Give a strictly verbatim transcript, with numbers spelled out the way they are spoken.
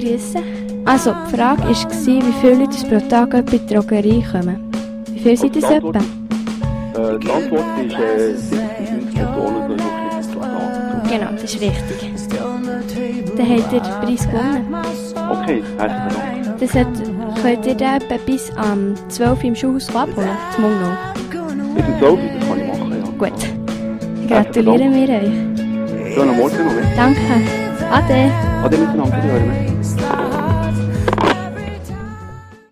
grüßen. Also, die Frage war, wie viele Leute pro Tag in die Drogerie kommen. Wie viele sind das etwa? Äh, die Antwort ist äh, siebzig Personen so durchschnittlich pro Tag. Genau, das ist richtig. Dann habt ihr den Preis gewonnen. Okay, herzlichen Dank. Das hat, könnt ihr den etwa bis am zwölf Uhr im Schulhaus abholen, zum Mungnau. Bis um zwölf Uhr, das kann ich machen, ja. Gut. Gratulieren wir euch. Schönen Morgen noch. Danke. Ade. Ade miteinander, wir hören.